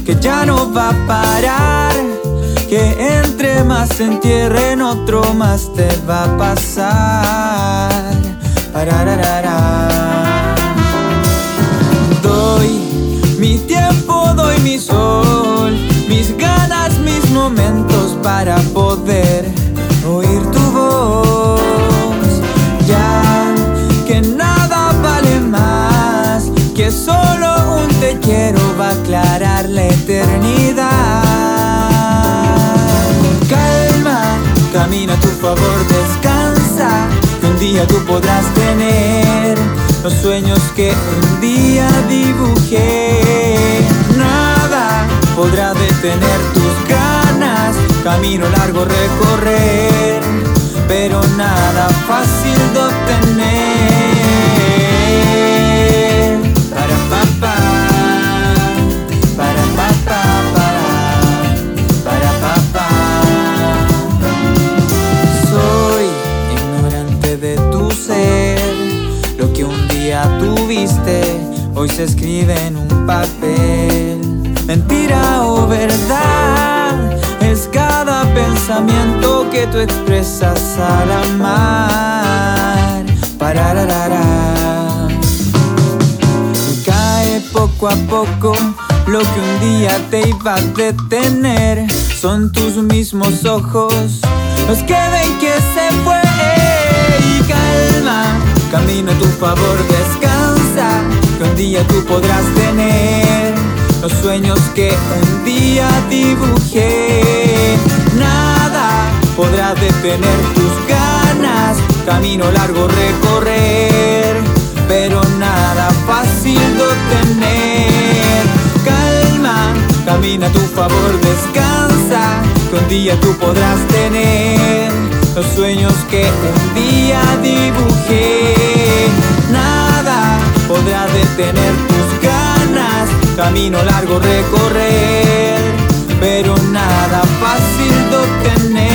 que ya no va a parar, que entre más se entierren otro más te va a pasar. Parararara. Doy mi tiempo, doy mi sol, mis ganas, mis momentos para poder oír tu voz. Ya que nada vale más, que solo un te quiero va a aclarar la eternidad. Calma, camina a tu favor, descansa, que un día tú podrás tener los sueños que un día dibujé. Nada podrá detener tus ganas, camino largo recorrer, pero nada fácil de obtener. Para papá, para papá, para papá. Soy ignorante de tu ser, lo que un día tuviste hoy se escribe en un papel. Mentira o verdad es cada pensamiento que tú expresas al amar. Parararara. Cae poco a poco lo que un día te iba a detener. Son tus mismos ojos los que ven que se fue. Y calma, camina a tu favor, descansa, que un día tú podrás tener los sueños que un día dibujé. Nada podrá detener tus ganas, camino largo recorrer, pero nada fácil de obtener. Calma, camina a tu favor, descansa, que un día tú podrás tener los sueños que un día dibujé. Nada podrá detener tus ganas, camino largo recorrer, pero nada fácil de obtener.